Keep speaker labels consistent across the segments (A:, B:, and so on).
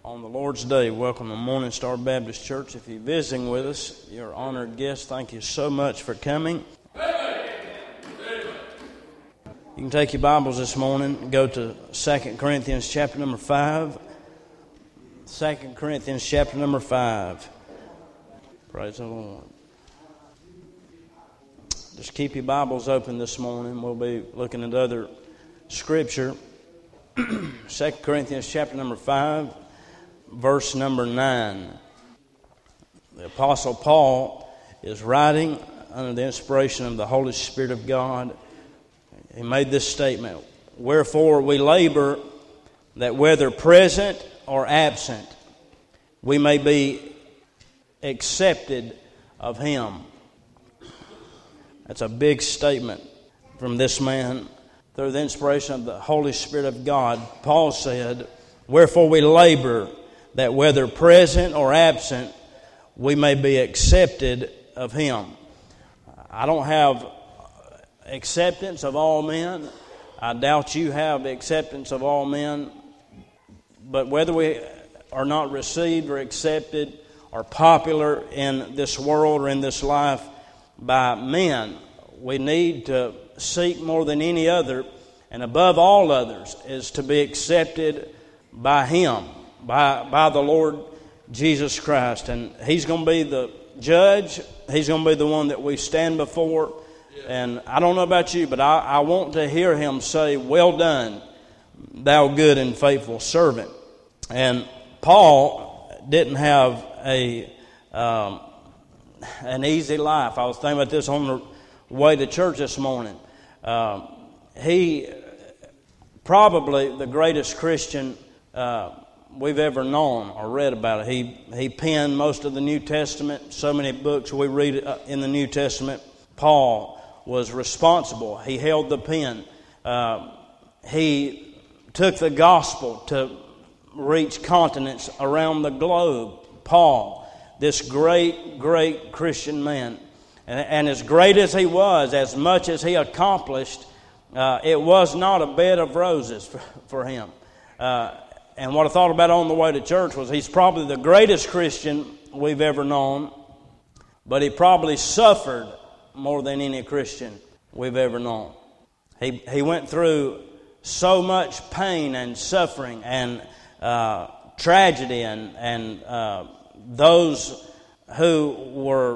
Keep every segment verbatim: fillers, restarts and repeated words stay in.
A: On the Lord's Day, welcome to Morning Star Baptist Church. If you're visiting with us, you're honored guest. Thank you so much for coming. You can take your Bibles this morning and go to Second Corinthians chapter number five. Second Corinthians chapter number five. Praise the Lord. Just keep your Bibles open this morning. We'll be looking at other scripture. Second Corinthians chapter number five. Verse number nine. The Apostle Paul is writing under the inspiration of the Holy Spirit of God. He made this statement: "Wherefore we labor, that whether present or absent, we may be accepted of Him." That's a big statement from this man. Through the inspiration of the Holy Spirit of God, Paul said, "Wherefore we labor, that whether present or absent, we may be accepted of Him." I don't have acceptance of all men. I doubt you have acceptance of all men. But whether we are not received or accepted or popular in this world or in this life by men, we need to seek more than any other, and above all others, is to be accepted by Him. By, by the Lord Jesus Christ. And He's going to be the judge. He's going to be the one that we stand before. And I don't know about you, but I, I want to hear Him say, "Well done, thou good and faithful servant." And Paul didn't have a um, an easy life. I was thinking about this on the way to church this morning. Um, he probably the greatest Christian uh we've ever known or read about it. He he penned most of the New Testament. So many books we read in the New Testament. Paul was responsible. He held the pen. Uh, he took the gospel to reach continents around the globe. Paul, this great, great Christian man. And, and as great as he was, as much as he accomplished, uh, it was not a bed of roses for, for him. Uh, And what I thought about on the way to church was he's probably the greatest Christian we've ever known, but he probably suffered more than any Christian we've ever known. He he went through so much pain and suffering and uh, tragedy, and and uh, those who were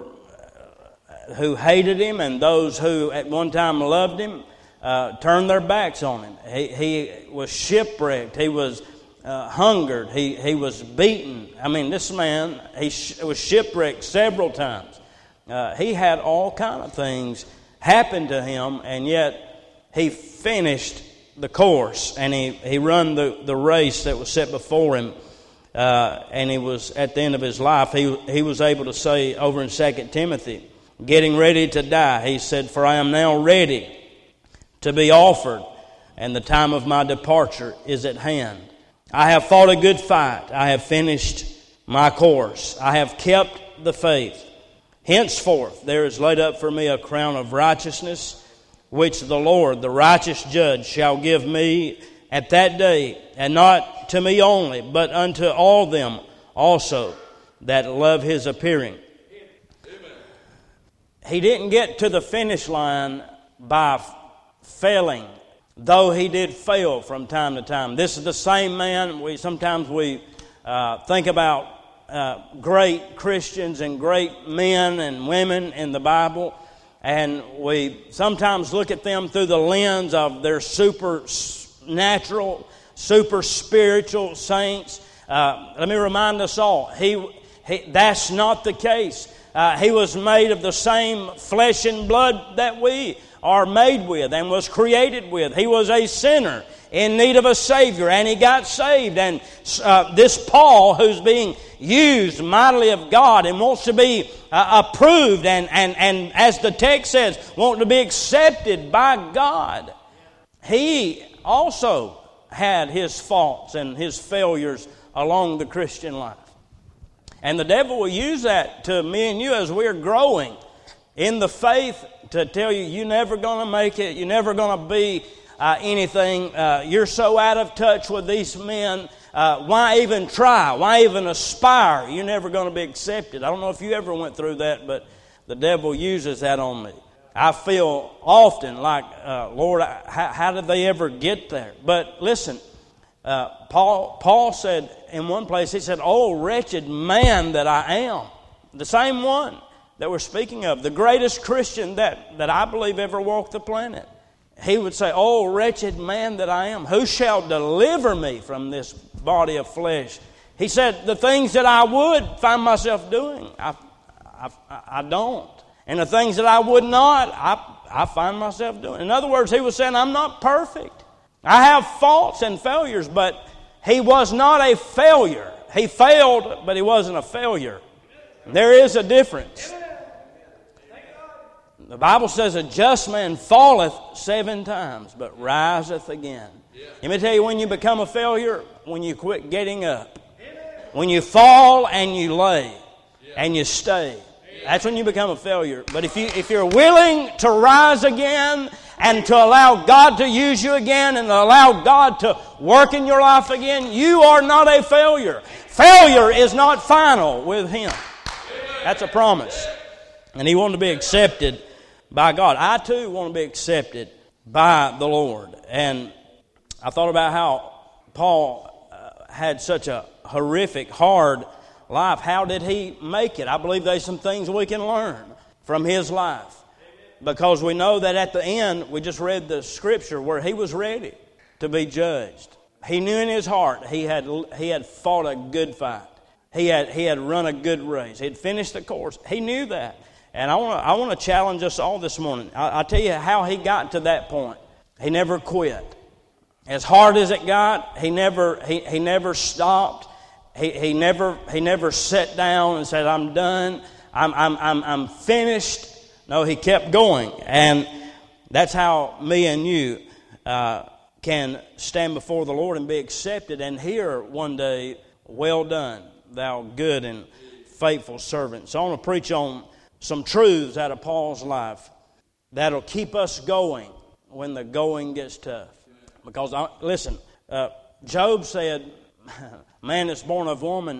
A: who hated him and those who at one time loved him uh, turned their backs on him. He he was shipwrecked. He was Uh, hungered. He he was beaten. I mean, this man, he sh- was shipwrecked several times. Uh, he had all kind of things happen to him, and yet he finished the course, and he, he run the, the race that was set before him, uh, and he was, at the end of his life, he, he was able to say over in Second Timothy, getting ready to die, he said, "For I am now ready to be offered, and the time of my departure is at hand. I have fought a good fight. I have finished my course. I have kept the faith. Henceforth there is laid up for me a crown of righteousness, which the Lord, the righteous judge, shall give me at that day, and not to me only, but unto all them also that love His appearing." Amen. He didn't get to the finish line by failing, though he did fail from time to time. This is the same man. We sometimes we uh, think about uh, great Christians and great men and women in the Bible, and we sometimes look at them through the lens of their supernatural, super spiritual saints. Uh, let me remind us all, he, he that's not the case. Uh, he was made of the same flesh and blood that we are made with and was created with. He was a sinner in need of a Savior, and he got saved. And uh, this Paul, who's being used mightily of God and wants to be uh, approved and, and, and, as the text says, want to be accepted by God, he also had his faults and his failures along the Christian life. And the devil will use that to me and you as we're growing in the faith to tell you, you're never going to make it, you're never going to be uh, anything, uh, you're so out of touch with these men, uh, why even try? Why even aspire? You're never going to be accepted. I don't know if you ever went through that, but the devil uses that on me. I feel often like, uh, Lord, how, how did they ever get there? But listen, uh, Paul, Paul said in one place, he said, "Oh, wretched man that I am." The same one that we're speaking of, the greatest Christian that, that I believe ever walked the planet. He would say, "Oh, wretched man that I am, who shall deliver me from this body of flesh?" He said, the things that I would find myself doing, I, I, I don't. And the things that I would not, I, I find myself doing. In other words, he was saying, I'm not perfect. I have faults and failures, but he was not a failure. He failed, but he wasn't a failure. There is a difference. The Bible says a just man falleth seven times, but riseth again. Let me tell you, when you become a failure, when you quit getting up. When you fall and you lay and you stay. That's when you become a failure. But if, you, if you're willing to rise again and to allow God to use you again and allow God to work in your life again, you are not a failure. Failure is not final with Him. That's a promise. And He wanted to be accepted by God. I too want to be accepted by the Lord. And I thought about how Paul uh, had such a horrific, hard life. How did he make it? I believe there's some things we can learn from his life. Because we know that at the end, we just read the scripture where he was ready to be judged. He knew in his heart he had he had fought a good fight. He had he had run a good race. He had finished the course. He knew that. And I want to I want to challenge us all this morning. I, I'll tell you how he got to that point. He never quit. As hard as it got, he never he, he never stopped. He he never he never sat down and said, "I'm done. I'm I'm I'm I'm finished." No, he kept going, and that's how me and you uh, can stand before the Lord and be accepted and hear one day, "Well done, thou good and faithful servant." So I want to preach on some truths out of Paul's life that'll keep us going when the going gets tough. Because I, listen, uh, Job said, "Man that's born of woman,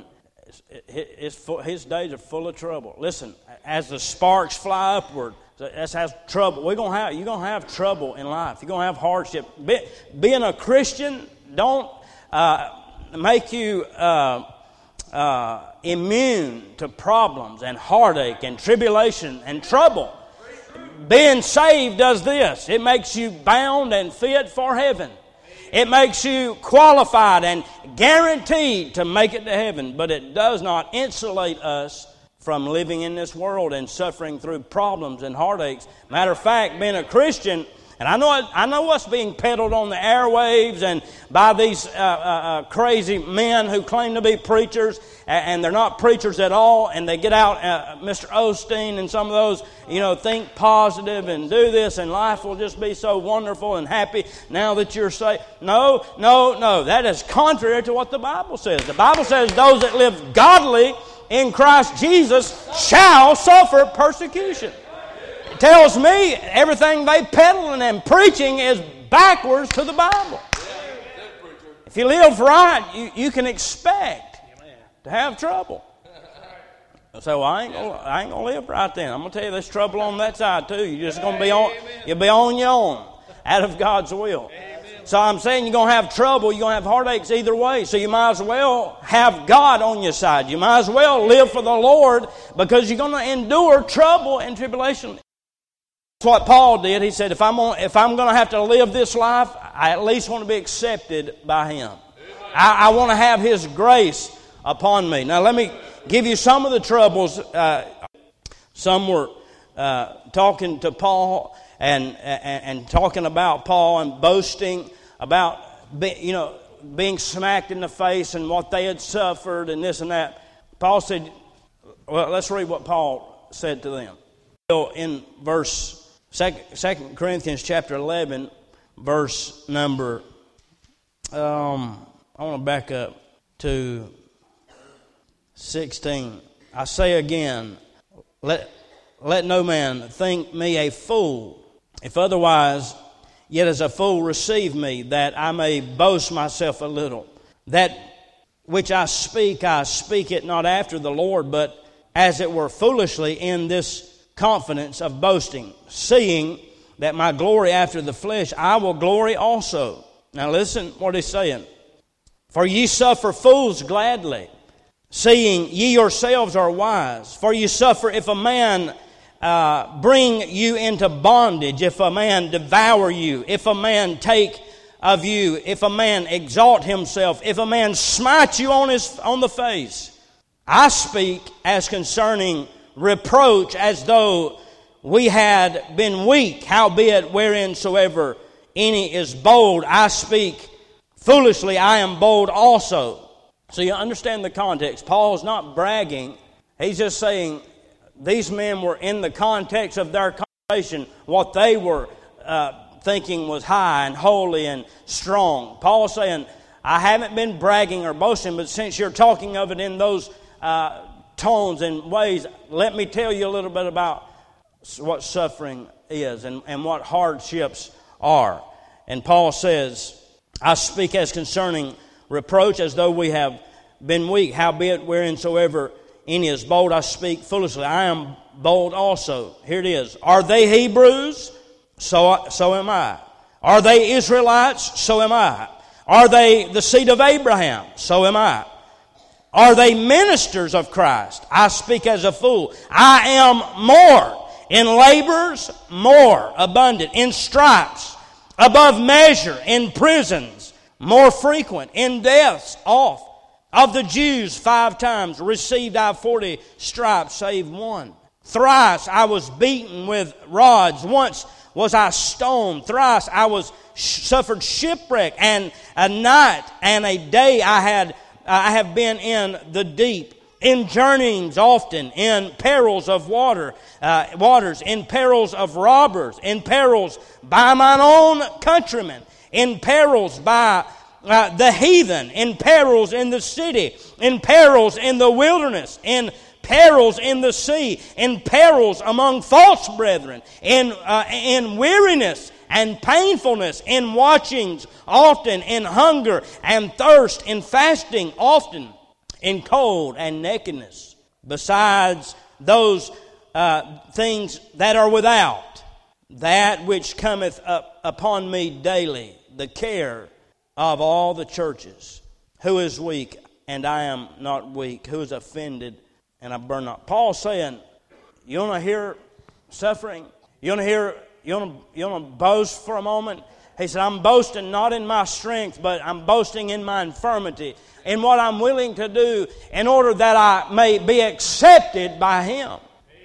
A: his, his days are full of trouble." Listen, as the sparks fly upward, that's how trouble. We're gonna have you're gonna have trouble in life. You're gonna have hardship. Be, being a Christian don't uh, make you uh, uh, immune to problems and heartache and tribulation and trouble. Being saved does this. It makes you bound and fit for heaven. It makes you qualified and guaranteed to make it to heaven. But it does not insulate us from living in this world and suffering through problems and heartaches. Matter of fact, being a Christian, and I know I know what's being peddled on the airwaves and by these uh, uh, uh, crazy men who claim to be preachers, and they're not preachers at all, and they get out, uh, Mister Osteen and some of those, you know, think positive and do this, and life will just be so wonderful and happy now that you're saved. No, no, no. That is contrary to what the Bible says. The Bible says those that live godly in Christ Jesus shall suffer persecution. It tells me everything they peddling and preaching is backwards to the Bible. If you live right, you, you can expect to have trouble. I say, well, I ain't gonna, I ain't gonna live right then. I'm gonna tell you, there's trouble on that side too. You're just gonna be on, you'll be on your own, out of God's will. So I'm saying you're gonna have trouble, you're gonna have heartaches either way. So you might as well have God on your side. You might as well live for the Lord, because you're gonna endure trouble and tribulation. That's what Paul did. He said, if I'm on, if I'm gonna have to live this life, I at least want to be accepted by Him. I, I want to have His grace upon me. Now let me give you some of the troubles. Uh, some were uh, talking to Paul and, and and talking about Paul and boasting about be, you know being smacked in the face and what they had suffered and this and that. Paul said, well, let's read what Paul said to them. In verse Second Corinthians chapter eleven, verse number. Um, I want to back up to sixteen. I say again, let let no man think me a fool, if otherwise, yet as a fool receive me, that I may boast myself a little. That which I speak, I speak it not after the Lord, but as it were foolishly in this confidence of boasting, seeing that my glory after the flesh, I will glory also. Now listen what he's saying. For ye suffer fools gladly, seeing ye yourselves are wise. For ye suffer if a man uh, bring you into bondage, if a man devour you, if a man take of you, if a man exalt himself, if a man smite you on his on the face. I speak as concerning reproach, as though we had been weak, howbeit whereinsoever any is bold, I speak foolishly, I am bold also. So you understand the context. Paul's not bragging. He's just saying these men were in the context of their conversation, what they were uh, thinking was high and holy and strong. Paul's saying, I haven't been bragging or boasting, but since you're talking of it in those uh, tones and ways, let me tell you a little bit about what suffering is and, and what hardships are. And Paul says, I speak as concerning reproach, as though we have been weak, howbeit whereinsoever any is bold, I speak foolishly. I am bold also. Here it is. Are they Hebrews? So, so am I. Are they Israelites? So am I. Are they the seed of Abraham? So am I. Are they ministers of Christ? I speak as a fool. I am more. In labors, more abundant. In stripes, above measure. In prisons, more frequent. In deaths, oft. Of the Jews, five times received I forty stripes, save one. Thrice I was beaten with rods. Once was I stoned. Thrice I was suffered shipwreck. And a night and a day I had I have been in the deep, in journeyings often, in perils of water, uh, waters, in perils of robbers, in perils by mine own countrymen, in perils by uh, the heathen, in perils in the city, in perils in the wilderness, in perils in the sea, in perils among false brethren, in uh, in weariness and painfulness, in watchings often, in hunger and thirst, in fasting often, in cold and nakedness, besides those uh, things that are without, that which cometh up upon me daily, the care of all the churches. Who is weak, and I am not weak? Who is offended, and I burn not? Paul's saying, you want to hear suffering? You want to hear You want to, you want to boast for a moment? He said, I'm boasting not in my strength, but I'm boasting in my infirmity, in what I'm willing to do in order that I may be accepted by Him.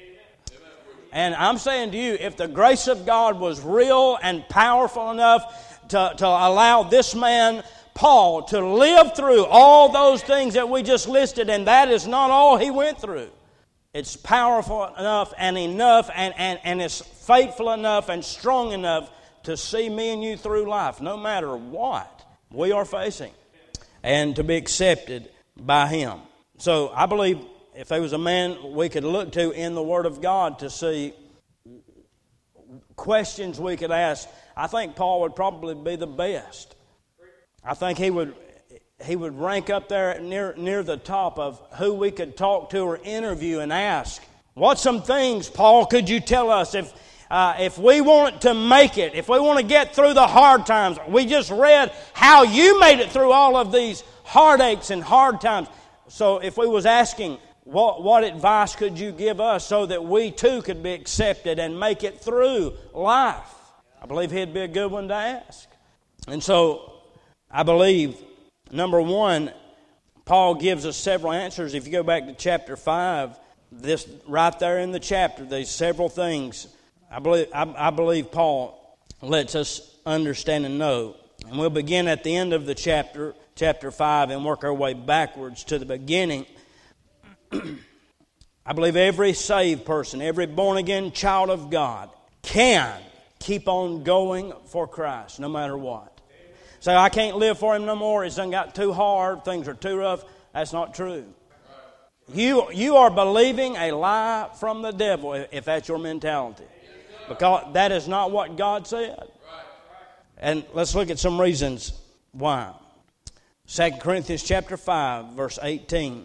A: And I'm saying to you, if the grace of God was real and powerful enough to, to allow this man, Paul, to live through all those things that we just listed, and that is not all he went through. It's powerful enough and enough and, and, and it's faithful enough and strong enough to see me and you through life, no matter what we are facing, and to be accepted by Him. So I believe if there was a man we could look to in the Word of God to see questions we could ask, I think Paul would probably be the best. I think he would... He would rank up there near near the top of who we could talk to or interview and ask, what some things, Paul, could you tell us if uh, if we want to make it, if we want to get through the hard times? We just read how you made it through all of these heartaches and hard times. So if we was asking, what, what advice could you give us so that we too could be accepted and make it through life? I believe he'd be a good one to ask. And so I believe, number one, Paul gives us several answers. If you go back to chapter five, this right there in the chapter, there's several things. I believe I, I believe Paul lets us understand and know. And we'll begin at the end of the chapter, chapter five, and work our way backwards to the beginning. I believe every saved person, every born-again child of God can keep on going for Christ no matter what. Say, I can't live for Him no more. It's done got too hard. Things are too rough. That's not true. You, you are believing a lie from the devil if that's your mentality. Because that is not what God said. And let's look at some reasons why. Second Corinthians chapter five, verse eighteen.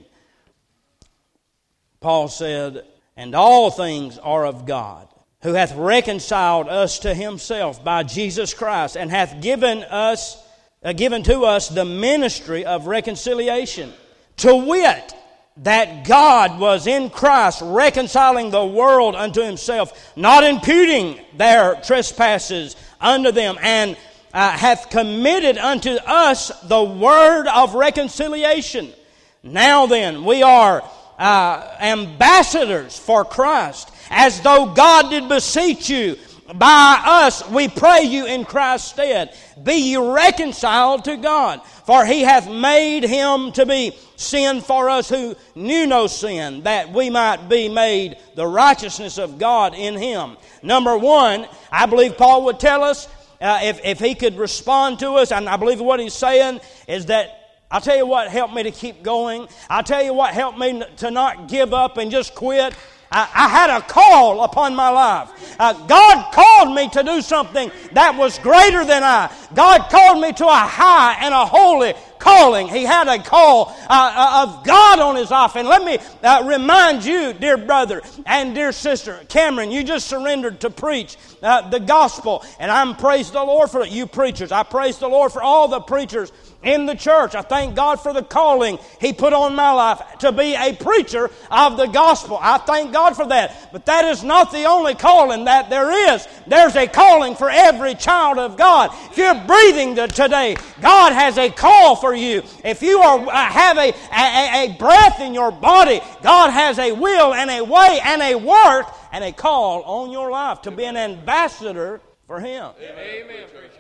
A: Paul said, "And all things are of God, who hath reconciled us to himself by Jesus Christ, and hath given us, uh, given to us the ministry of reconciliation, to wit, that God was in Christ reconciling the world unto himself, not imputing their trespasses unto them, and uh, hath committed unto us the word of reconciliation. Now then, we are uh, ambassadors for Christ, as though God did beseech you. By us we pray you in Christ's stead, be ye reconciled to God. For he hath made him to be sin for us who knew no sin, that we might be made the righteousness of God in him." Number one, I believe Paul would tell us, uh, if, if he could respond to us, and I believe what he's saying is that, I'll tell you what helped me to keep going. I'll tell you what helped me to not give up and just quit. I, I had a call upon my life. Uh, God called me to do something that was greater than I. God called me to a high and a holy calling. He had a call uh, of God on his life. And let me uh, remind you, dear brother and dear sister, Cameron, you just surrendered to preach uh, the gospel. And I'm praise the Lord for you preachers. I praise the Lord for all the preachers in the church. I thank God for the calling He put on my life to be a preacher of the gospel. I thank God for that. But that is not the only calling that there is. There's a calling for every child of God. If you're breathing today, God has a call for you. If you are uh, have a, a, a breath in your body, God has a will and a way and a work and a call on your life to be an ambassador for Him. Amen.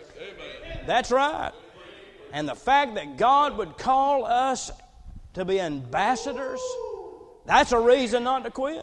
A: That's right. And the fact that God would call us to be ambassadors, that's a reason not to quit.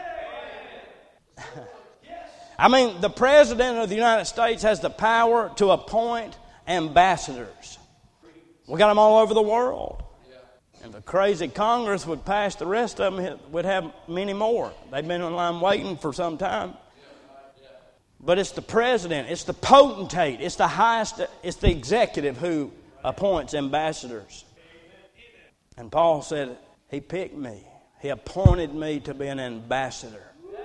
A: I mean, the President of the United States has the power to appoint ambassadors. We got them all over the world. And the crazy Congress would pass the rest of them, we'd have many more. They've been in line waiting for some time. But it's the President, it's the potentate, it's the highest, it's the executive who appoints ambassadors. And Paul said, He picked me. He appointed me to be an ambassador.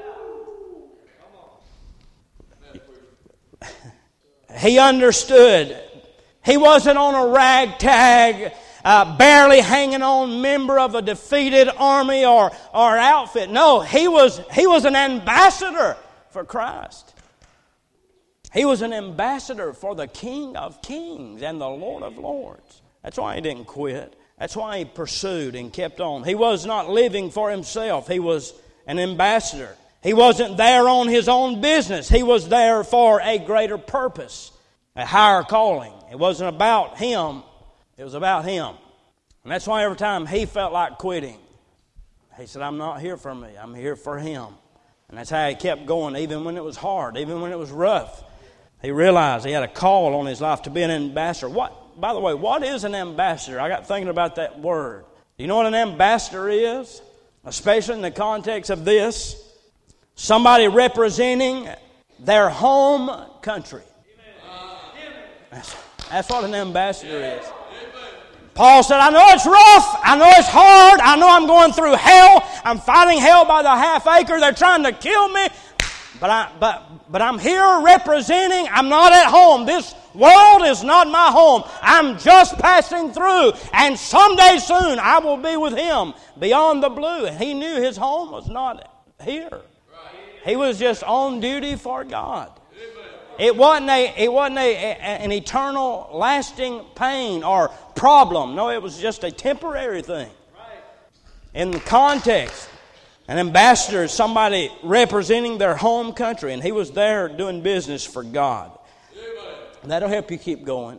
A: He understood. He wasn't on a ragtag, uh, barely hanging on member of a defeated army or, or outfit. No, he was, he was an ambassador for Christ. He was an ambassador for the King of Kings and the Lord of Lords. That's why he didn't quit. That's why he pursued and kept on. He was not living for himself. He was an ambassador. He wasn't there on his own business. He was there for a greater purpose, a higher calling. It wasn't about him. It was about Him. And that's why every time he felt like quitting, he said, I'm not here for me. I'm here for Him. And that's how he kept going, even when it was hard, even when it was rough. He realized he had a call on his life to be an ambassador. What, by the way, what is an ambassador? I got thinking about that word. Do you know what an ambassador is? Especially in the context of this. Somebody representing their home country. That's, that's what an ambassador is. Paul said, I know it's rough. I know it's hard. I know I'm going through hell. I'm fighting hell by the half acre. They're trying to kill me. But, I, but, but I'm here representing, I'm not at home. This world is not my home. I'm just passing through. And someday soon I will be with Him beyond the blue. And he knew his home was not here. He was just on duty for God. It wasn't, a, it wasn't a, a, an eternal, lasting pain or problem. No, it was just a temporary thing. In the context, an ambassador is somebody representing their home country, and he was there doing business for God. That'll help you keep going.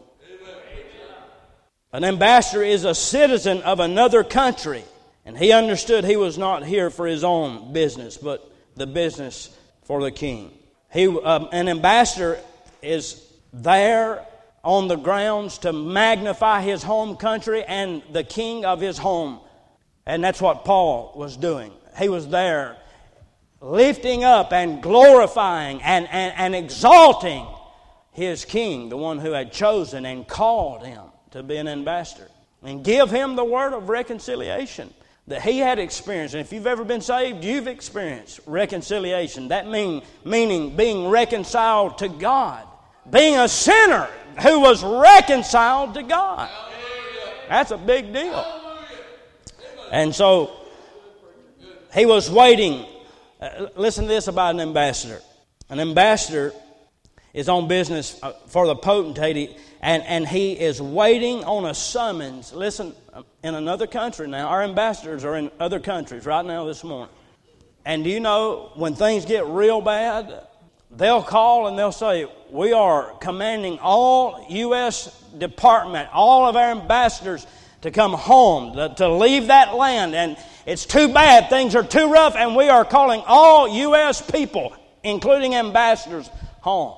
A: An ambassador is a citizen of another country, and he understood he was not here for his own business, but the business for the king. He, um, an ambassador is there on the grounds to magnify his home country and the king of his home. And that's what Paul was doing. He was there lifting up and glorifying and, and, and exalting his king, the one who had chosen and called him to be an ambassador. and give him the word of reconciliation that he had experienced. And if you've ever been saved, you've experienced reconciliation. That mean, meaning being reconciled to God. Being a sinner who was reconciled to God. That's a big deal. And so he was waiting. Uh, listen to this about an ambassador. An ambassador is on business for the potentate, and, and he is waiting on a summons. Listen, in another country now. Our ambassadors are in other countries right now this morning. And do you know, when things get real bad, they'll call and they'll say, we are commanding all U S department, all of our ambassadors to come home, to, to leave that land. And it's too bad, things are too rough, and we are calling all U S people, including ambassadors, home.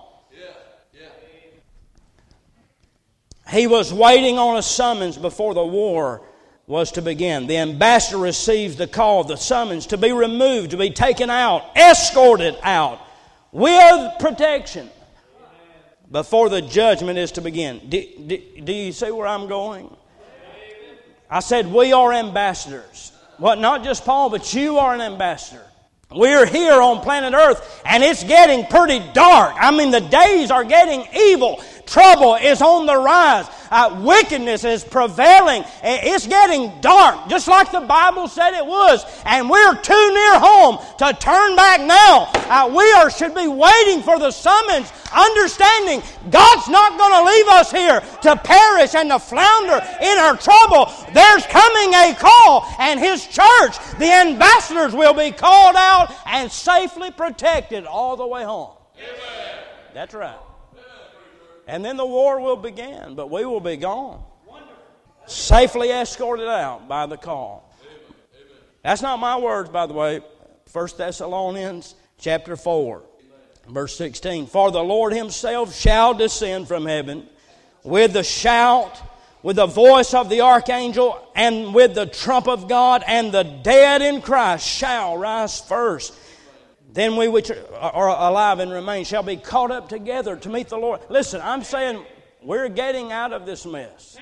A: He was waiting on a summons before the war was to begin. The ambassador receives the call, the summons, to be removed, to be taken out, escorted out with protection before the judgment is to begin. Do, do, do you see where I'm going? I said we are ambassadors. Well, not just Paul, but you are an ambassador. We're here on planet Earth, and it's getting pretty dark. I mean, the days are getting evil. Trouble is on the rise. Uh, wickedness is prevailing. It's getting dark, just like the Bible said it was. And we're too near home to turn back now. Uh, we are should be waiting for the summons, understanding God's not going to leave us here to perish and to flounder in our trouble. There's coming a call, and His church, the ambassadors, will be called out and safely protected all the way home. Amen. That's right. And then the war will begin, but we will be gone. Safely escorted out by the call. That's not my words, by the way. First Thessalonians chapter four, verse sixteen. For the Lord Himself shall descend from heaven with the shout, with the voice of the archangel, and with the trump of God, and the dead in Christ shall rise first. Then we which are alive and remain shall be caught up together to meet the Lord. Listen, I'm saying we're getting out of this mess.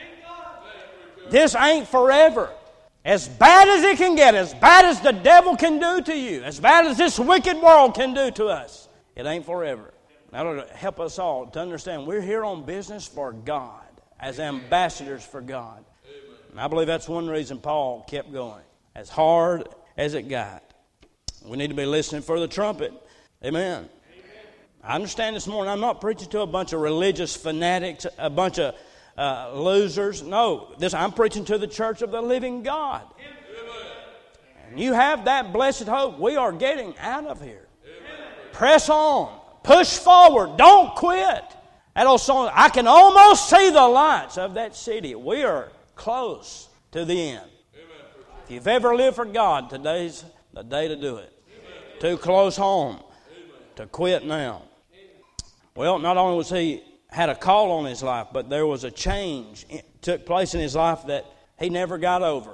A: This ain't forever. As bad as it can get, as bad as the devil can do to you, as bad as this wicked world can do to us, it ain't forever. That'll help us all to understand we're here on business for God, as ambassadors for God. And I believe that's one reason Paul kept going, as hard as it got. We need to be listening for the trumpet. Amen. Amen. I understand this morning I'm not preaching to a bunch of religious fanatics, a bunch of uh, losers. No, this I'm preaching to the church of the living God. Amen. And you have that blessed hope. We are getting out of here. Amen. Press on. Push forward. Don't quit. That old song, I can almost see the lights of that city. We are close to the end. Amen. If you've ever lived for God, today's the day to do it. Amen. Too close home. Amen. To quit now. Amen. Well, not only was he had a call on his life, but there was a change it took place in his life that he never got over.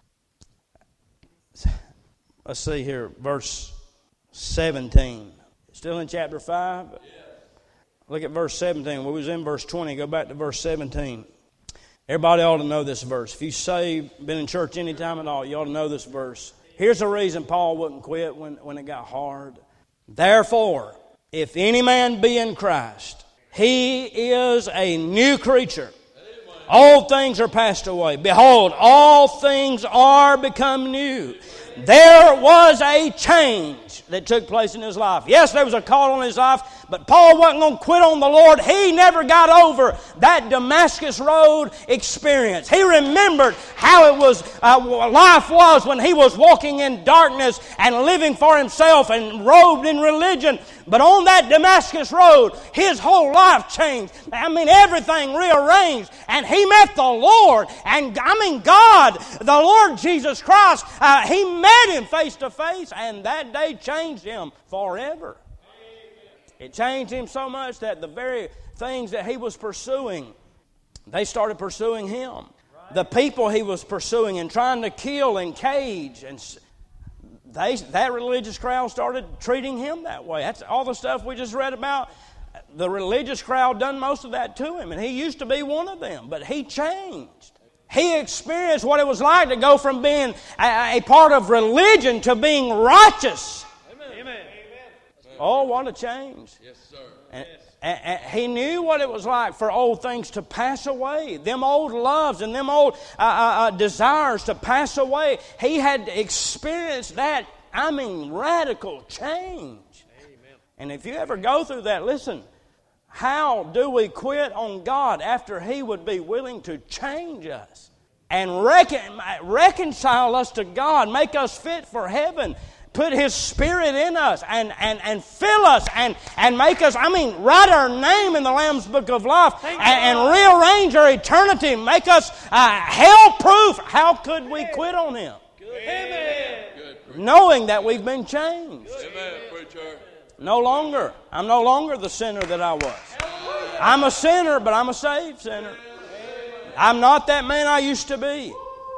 A: Let's see here, verse seventeen. Still in chapter five? Yes. Look at verse seventeen. We was in verse twenty. Go back to verse seventeen. Everybody ought to know this verse. If you saved, been in church any time at all, you ought to know this verse. Here's the reason Paul wouldn't quit when, when it got hard. Therefore, if any man be in Christ, he is a new creature. Old things are passed away. Behold, all things are become new. There was a change that took place in his life. Yes, there was a call on his life, but Paul wasn't going to quit on the Lord. He never got over that Damascus Road experience. He remembered how it was uh, life was when he was walking in darkness and living for himself and robed in religion. But on that Damascus Road, his whole life changed. I mean, everything rearranged. And he met the Lord. And I mean, God, the Lord Jesus Christ, uh, he met him face to face. And that day changed him forever. It changed him so much that the very things that he was pursuing, they started pursuing him. The people he was pursuing and trying to kill and cage and They, that religious crowd started treating him that way. That's all the stuff we just read about. The religious crowd done most of that to him, and he used to be one of them, but he changed. He experienced what it was like to go from being a, a part of religion to being righteous.
B: Amen.
A: Oh, what a change.
B: Yes, sir.
A: And, and, and he knew what it was like for old things to pass away. Them old loves and them old uh, uh, uh, desires to pass away. He had experienced that, I mean, radical change.
B: Amen.
A: And if you ever go through that, listen, how do we quit on God after He would be willing to change us and recon, reconcile us to God, make us fit for heaven, put His Spirit in us and, and, and fill us and, and make us, I mean, write our name in the Lamb's Book of Life and, and rearrange our eternity, make us uh, hell-proof? How could we quit on Him?
B: Amen.
A: Knowing that we've been changed.
B: Amen, preacher.
A: No longer. I'm no longer the sinner that I was. I'm a sinner, but I'm a saved sinner. I'm not that man I used to be.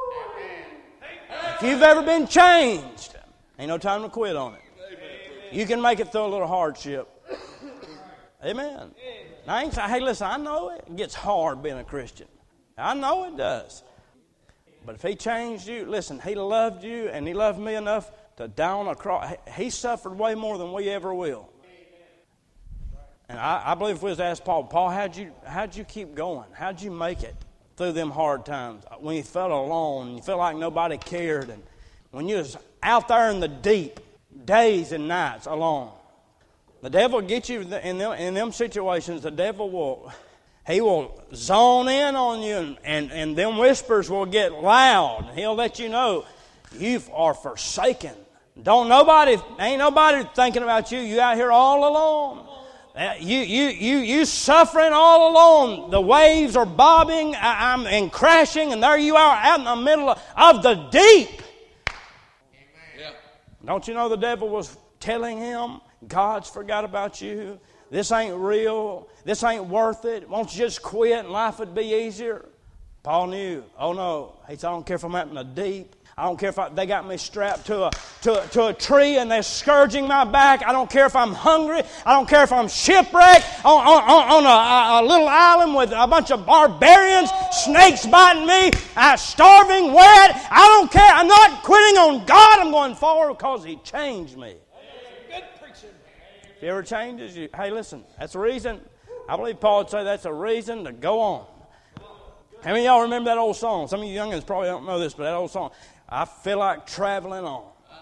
A: If you've ever been changed, ain't no time to quit on it. You can make it through a little hardship. Amen. Now, I ain't saying, hey, listen, I know it gets hard being a Christian. I know it does. But if He changed you, listen, He loved you and He loved me enough to die on a cross. He suffered way more than we ever will. And I, I believe if we was to ask Paul, Paul, how'd you, how'd you keep going? How'd you make it through them hard times? When you felt alone, you felt like nobody cared, and when you was out there in the deep, days and nights alone. The devil will get you in them, in them situations. The devil will, he will zone in on you, and, and, and them whispers will get loud. He'll let you know you are forsaken. Don't nobody, ain't nobody thinking about you. You out here all alone. Uh, you, you, you, you suffering all alone. The waves are bobbing I, I'm, and crashing, and there you are out in the middle of, of the deep.
B: Yeah.
A: Don't you know the devil was telling him, God's forgot about you. This ain't real. This ain't worth it. Won't you just quit and life would be easier? Paul knew. Oh no. He said, I don't care if I'm out in the deep. I don't care if I, they got me strapped to a, to, a, to a tree and they're scourging my back. I don't care if I'm hungry. I don't care if I'm shipwrecked on, on, on a, a little island with a bunch of barbarians, snakes biting me, uh, starving, wet. I don't care. I'm not quitting on God. I'm going forward because He changed me.
B: Good preaching.
A: If He ever changes you, hey, listen, that's a reason. I believe Paul would say that's a reason to go on. How many of y'all remember that old song? Some of you youngins probably don't know this, but that old song, I feel like traveling on.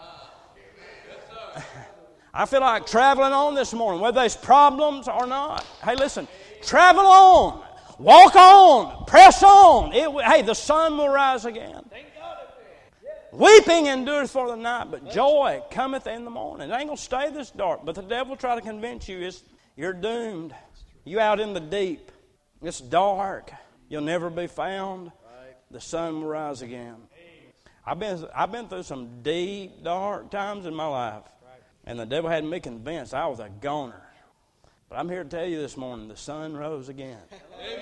A: I feel like traveling on this morning, whether there's problems or not. Hey, listen, travel on, walk on, press on. It, hey, the sun will rise again. Weeping endureth for the night, but joy cometh in the morning. It ain't going to stay this dark, but the devil will try to convince you it's, you're doomed. You out in the deep. It's dark. You'll never be found. The sun will rise again. I've been I've been through some deep, dark times in my life. And the devil had me convinced I was a goner. But I'm here to tell you this morning, the sun rose again.
B: Amen.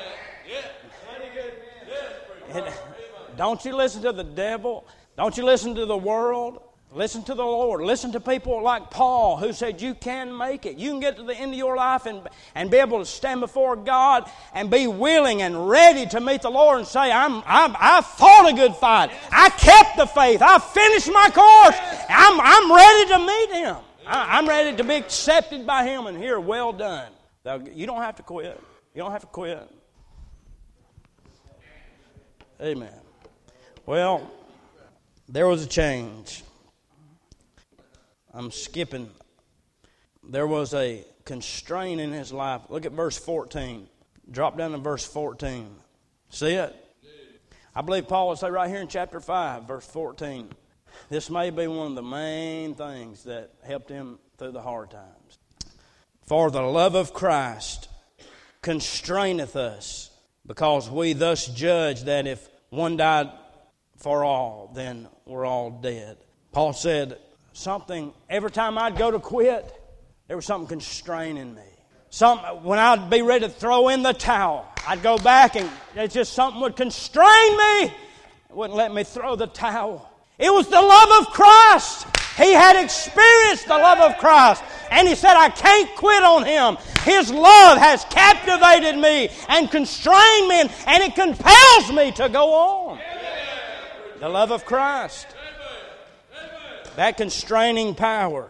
B: Yeah.
A: It, don't you listen to the devil. Don't you listen to the world. Listen to the Lord. Listen to people like Paul who said you can make it. You can get to the end of your life and, and be able to stand before God and be willing and ready to meet the Lord and say, I'm, I'm, I fought a good fight. I kept the faith. I finished my course. I'm, I'm ready to meet Him. I, I'm ready to be accepted by Him and hear, well done. Now, you don't have to quit. You don't have to quit. Amen. Well, there was a change. I'm skipping. There was a constraint in his life. Look at verse fourteen. Drop down to verse fourteen. See it? I believe Paul would say right here in chapter five, verse fourteen. This may be one of the main things that helped him through the hard times. For the love of Christ constraineth us, because we thus judge that if one died for all, then we're all dead. Paul said, something, every time I'd go to quit, there was something constraining me. Some, when I'd be ready to throw in the towel, I'd go back and it's just something would constrain me. It wouldn't let me throw the towel. It was the love of Christ. He had experienced the love of Christ. And he said, I can't quit on Him. His love has captivated me and constrained me, and, and it compels me to go on. The love of Christ. That constraining power.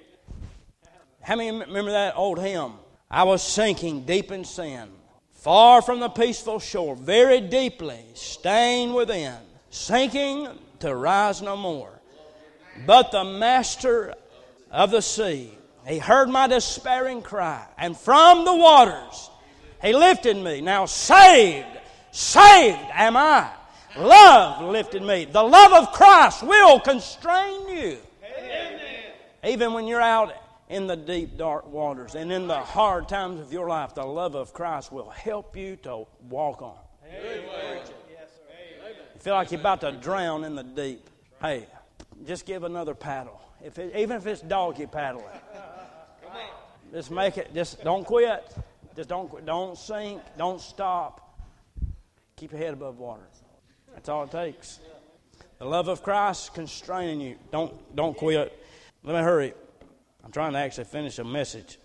A: How many remember that old hymn? I was sinking deep in sin, far from the peaceful shore, very deeply stained within, sinking to rise no more. But the Master of the sea, He heard my despairing cry, and from the waters He lifted me. Now saved, saved am I. Love lifted me. The love of Christ will constrain you. Amen. Even when you're out in the deep, dark waters and in the hard times of your life, the love of Christ will help you to walk on. Amen. You feel like you're about to drown in the deep. Hey, just give another paddle. If it, even if it's doggy paddling. Just make it, just don't quit. Just don't quit. Don't sink. Don't stop. Keep your head above water. That's all it takes. The love of Christ constraining you. Don't, don't quit. Let me hurry. I'm trying to actually finish a message.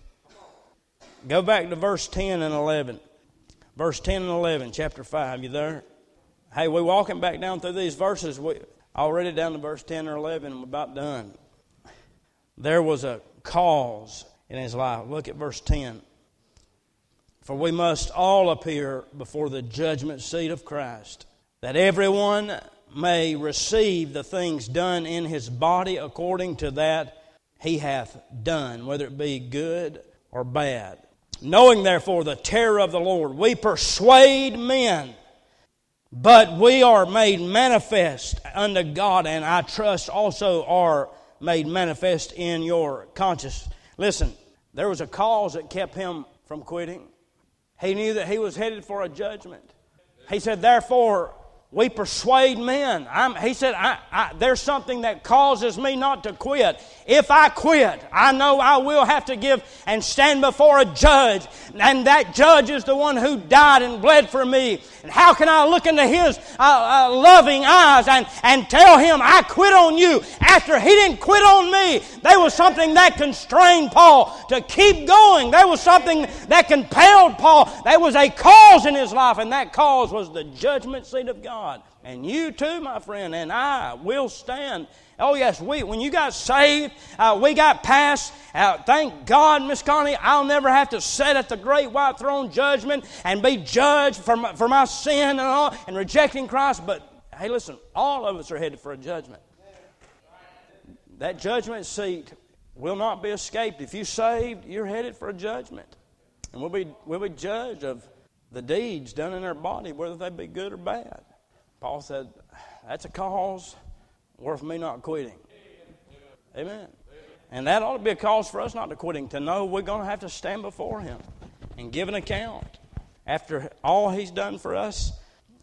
A: Go back to verse ten and eleven. Verse ten and eleven, chapter five. You there? Hey, we're walking back down through these verses. We already down to verse ten or eleven. We're about done. There was a cause in his life. Look at verse ten. For we must all appear before the judgment seat of Christ, that everyone may receive the things done in his body according to that he hath done, whether it be good or bad. Knowing therefore the terror of the Lord, we persuade men, but we are made manifest unto God, and I trust also are made manifest in your conscience. Listen, there was a cause that kept him from quitting. He knew that he was headed for a judgment. He said, therefore, we persuade men. I'm, he said, I, I, there's something that causes me not to quit. If I quit, I know I will have to give and stand before a judge. And that judge is the one who died and bled for me. And how can I look into His uh, uh, loving eyes and, and tell Him I quit on you after He didn't quit on me? There was something that constrained Paul to keep going. There was something that compelled Paul. There was a cause in his life, and that cause was the judgment seat of God. And you too, my friend, and I will stand. Oh yes, we when you got saved, uh, we got past. Uh, thank God, Miss Connie, I'll never have to sit at the great white throne judgment and be judged for my, for my sin and all and rejecting Christ. But hey, listen, all of us are headed for a judgment. That judgment seat will not be escaped. If you saved, you're headed for a judgment, and we'll be we'll be judged of the deeds done in our body, whether they be good or bad. Paul said, that's a cause worth me not quitting. Amen. And that ought to be a cause for us not to quitting, to know we're going to have to stand before Him and give an account after all He's done for us.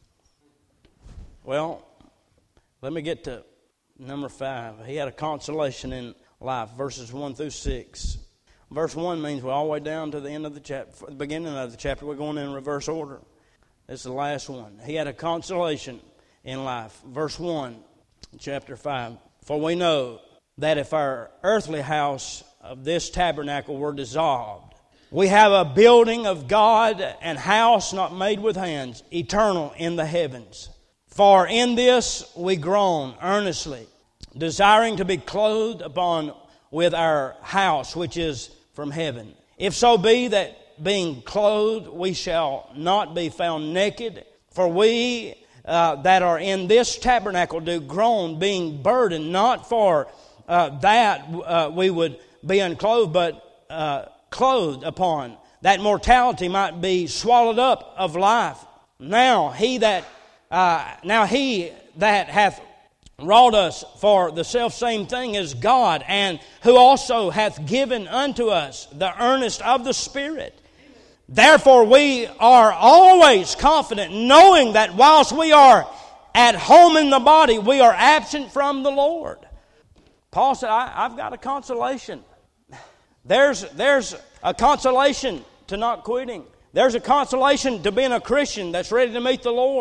A: Well, let me get to number five. He had a consolation in life, verses one through six. Verse one means we're all the way down to the end of the chapter, the beginning of the chapter. We're going in reverse order. This is the last one. He had a consolation in life. Verse one, chapter five. For we know that if our earthly house of this tabernacle were dissolved, we have a building of God, and house not made with hands, eternal in the heavens. For in this we groan earnestly, desiring to be clothed upon with our house which is from heaven. If so be that being clothed, we shall not be found naked. For we uh, that are in this tabernacle do groan, being burdened, not for uh, that uh, we would be unclothed, but uh, clothed upon, that mortality might be swallowed up of life. Now he that uh, now he that hath wrought us for the selfsame thing is God, and who also hath given unto us the earnest of the Spirit. Therefore we are always confident, knowing that whilst we are at home in the body, we are absent from the Lord. Paul said, I, I've got a consolation. There's, there's a consolation to not quitting. There's a consolation to being a Christian that's ready to meet the Lord.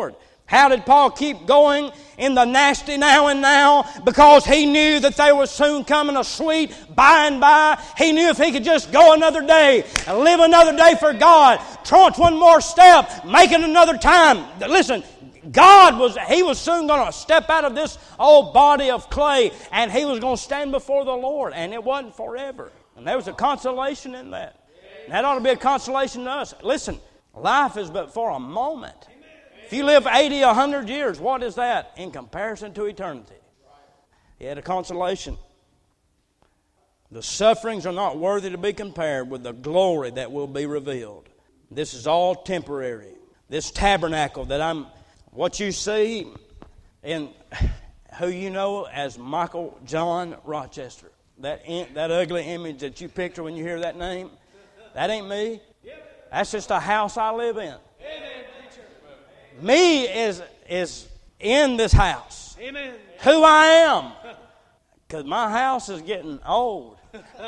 A: How did Paul keep going in the nasty now and now? Because he knew that there was soon coming a sweet by and by. He knew if he could just go another day and live another day for God, trudge one more step, make it another time. Listen, God was, he was soon going to step out of this old body of clay and he was going to stand before the Lord. And it wasn't forever. And there was a consolation in that. And that ought to be a consolation to us. Listen, life is but for a moment. If you live eighty, a hundred years, what is that in comparison to eternity? He had a consolation. The sufferings are not worthy to be compared with the glory that will be revealed. This is all temporary. This tabernacle that I'm, what you see in who you know as Michael John Rochester, that in, that ugly image that you picture when you hear that name, that ain't me. That's just a house I live in. Me is is in this house.
B: Amen.
A: Who I am. Because my house is getting old.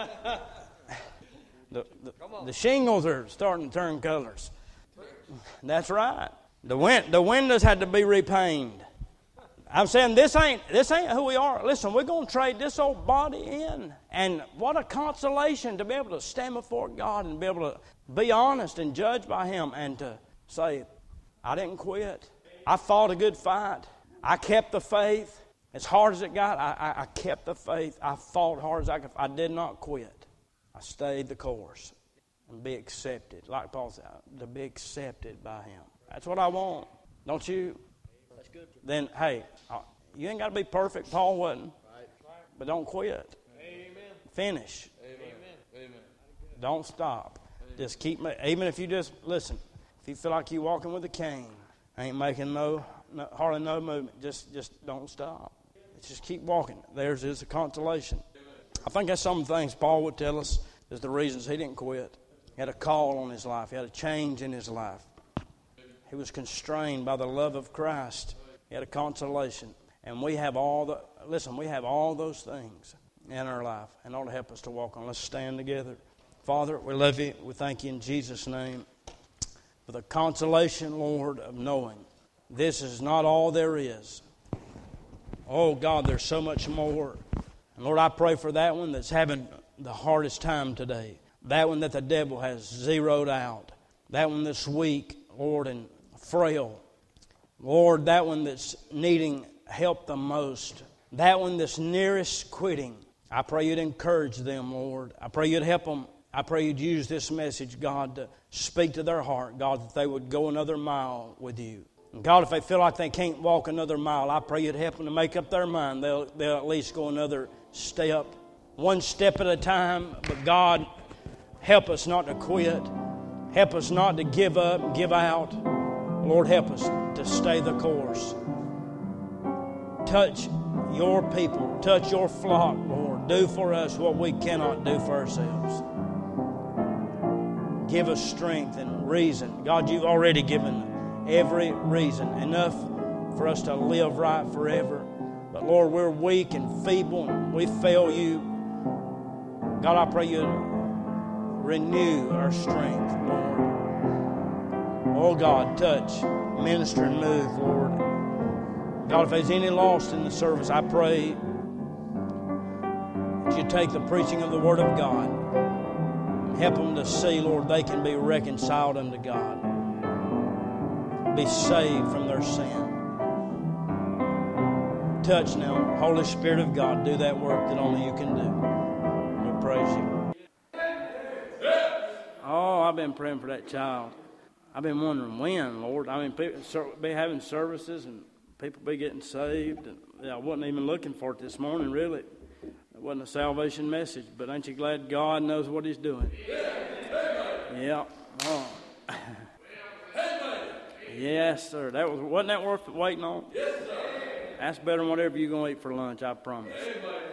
A: the, the, the shingles are starting to turn colors. That's right. The win- the windows had to be repainted. I'm saying this ain't this ain't who we are. Listen, we're going to trade this old body in. And what a consolation to be able to stand before God and be able to be honest and judged by Him and to say, I didn't quit. I fought a good fight. I kept the faith. As hard as it got, I, I, I kept the faith. I fought hard as I could. I did not quit. I stayed the course and be accepted. Like Paul said, to be accepted by Him. That's what I want. Don't you?
C: That's good.
A: Then, hey, you ain't got to be perfect. Paul wasn't. But don't quit.
B: Amen.
A: Finish.
B: Amen. Amen.
A: Don't stop. Just keep, even if you just, listen, if you feel like you're walking with a cane, ain't making no, no hardly no movement, just just don't stop. Just keep walking. There's is a consolation. I think that's some things Paul would tell us is the reasons he didn't quit. He had a call on his life. He had a change in his life. He was constrained by the love of Christ. He had a consolation. And we have all the, listen, we have all those things in our life and ought to help us to walk on. Let's stand together. Father, we love you. We thank you in Jesus' name for the consolation, Lord, of knowing this is not all there is. Oh, God, there's so much more. And Lord, I pray for that one that's having the hardest time today. That one that the devil has zeroed out. That one that's weak, Lord, and frail. Lord, that one that's needing help the most. That one that's nearest quitting. I pray you'd encourage them, Lord. I pray you'd help them. I pray you'd use this message, God, to speak to their heart, God, that they would go another mile with you. And God, if they feel like they can't walk another mile, I pray you'd help them to make up their mind. They'll, they'll at least go another step, one step at a time. But God, help us not to quit. Help us not to give up and give out. Lord, help us to stay the course. Touch your people. Touch your flock, Lord. Do for us what we cannot do for ourselves. Give us strength and reason. God, you've already given every reason, enough for us to live right forever. But Lord, we're weak and feeble and we fail you. God, I pray you renew our strength, Lord. Oh God, touch, minister and move, Lord. God, if there's any lost in the service, I pray that you take the preaching of the Word of God and help them to see, Lord, they can be reconciled unto God. Be saved from their sin. Touch now, Holy Spirit of God, do that work that only you can do. We praise you. Oh, I've been praying for that child. I've been wondering when, Lord. I mean, people be having services and people be getting saved. And I wasn't even looking for it this morning, really. It wasn't a salvation message, but ain't you glad God knows what He's doing? Yeah. Oh. Yes, sir. That was wasn't that worth waiting on?
B: Yes, sir.
A: That's better than whatever you're going to eat for lunch, I promise.
B: Amen.